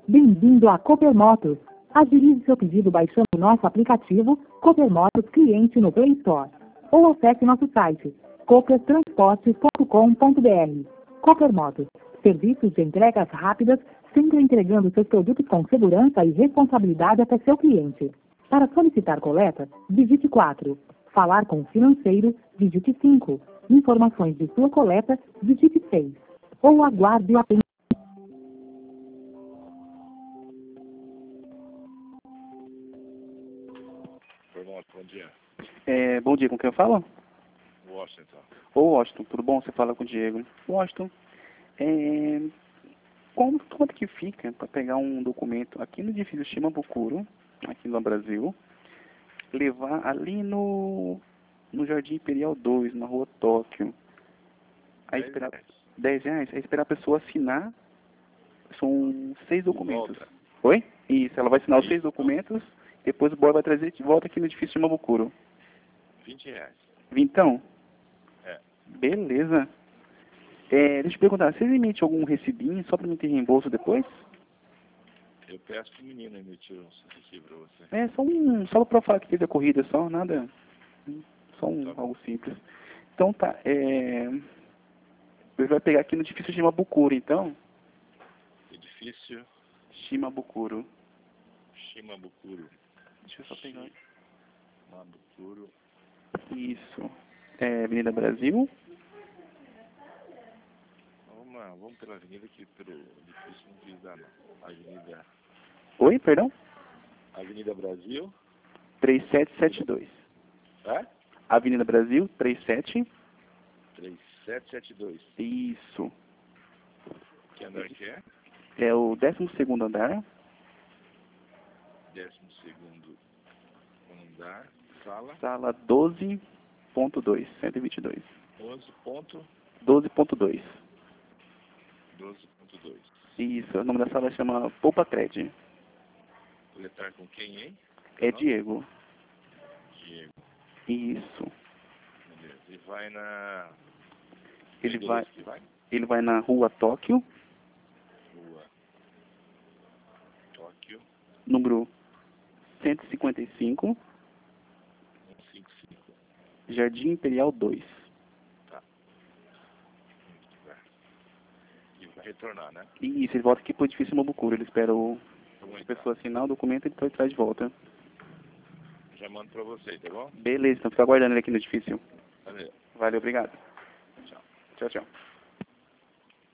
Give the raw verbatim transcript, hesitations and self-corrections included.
Bem-vindo a Cooper Motos. Agilize seu pedido baixando nosso aplicativo Cooper Motos Cliente no Play Store. Ou acesse nosso site cooper transportes ponto com ponto br. Cooper Motos. Serviços de entregas rápidas, sempre entregando seus produtos com segurança e responsabilidade até seu cliente. Para solicitar coleta, digite quatro. Falar com o financeiro, digite cinco. Informações de sua coleta, digite seis. Ou aguarde o atendimento. Bom dia. É, bom dia, com quem eu falo? Washington. Ô Washington, tudo bom? Você fala com o Diego. Washington, é, como, quanto que fica para pegar um documento aqui no edifício Shimabukuro, aqui no Brasil, levar ali no, no Jardim Imperial dois, na rua Tóquio? Aí esperar dez reais, aí esperar a pessoa assinar, são seis documentos. Volta. Oi? Isso, ela vai assinar os seis documentos, depois o boy vai trazer de volta aqui no edifício Shimabukuro. vinte reais. Vintão? É. Beleza. É, deixa eu perguntar, vocês emitem algum recibinho só para mim ter reembolso depois? Eu peço pro menino emitir um recibo pra você. É, só um, só para falar que teve a corrida, só, nada, só um, Tá. algo simples. Então tá, é, ele vai pegar aqui no edifício Shimabukuro, então? Edifício Shimabukuro. Shimabukuro. Deixa eu só pegar. Shimabukuro. Isso. É, Avenida Brasil. Vamos lá, vamos pela avenida aqui, pelo edifício não quis dar não. Avenida, Oi, perdão? Avenida Brasil. três sete sete dois. É? Avenida Brasil, trinta e sete. três sete sete dois. Isso. Que andar que é? É o décimo segundo andar. Décimo segundo andar. Sala. Sala doze ponto dois, cento e vinte e dois. onze ponto doze ponto dois. doze ponto dois. Isso, o nome da sala chama Poupa Cred. Coletar com quem, hein? É Não? Diego. Diego. Isso. Beleza. E vai na... Ele vai, Que vai? ele vai na rua Tóquio, Rua Tóquio. número cento e cinquenta e cinco, cento e cinquenta e cinco. Jardim Imperial dois. Tá. E vai retornar, né? E isso, ele volta aqui pro edifício Mobukuro. Ele espera o, Vamos a entrar. pessoa assinar o documento e depois traz de volta. Já mando pra você, tá bom? Beleza, então fica aguardando ele aqui no edifício. Valeu. Valeu, obrigado. Tchau. Tchau, tchau.